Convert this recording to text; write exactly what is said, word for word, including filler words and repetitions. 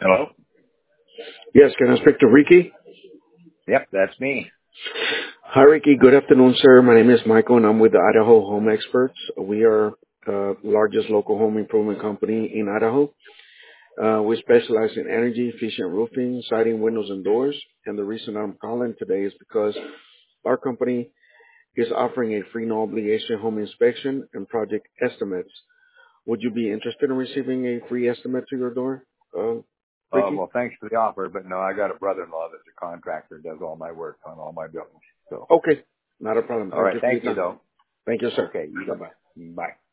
Hello? Yes, can I speak to Ricky? Yep, that's me. Hi, Ricky. Good afternoon, sir. My name is Michael, and I'm with the Idaho Home Experts. We are uh, largest local home improvement company in Idaho. Uh, we specialize in energy efficient roofing, siding, windows, and doors. And the reason I'm calling today is because our company is offering a free no obligation home inspection and project estimates. Would you be interested in receiving a free estimate to your door, uh, Uh, Ricky? well, thanks for the offer, but no, I got a brother-in-law that's a contractor, does all my work on all my buildings. So, Okay, not a problem. all Thank right. you for your Thank you, time. though. Thank you, sir. Okay, you got Bye-bye. it. Bye.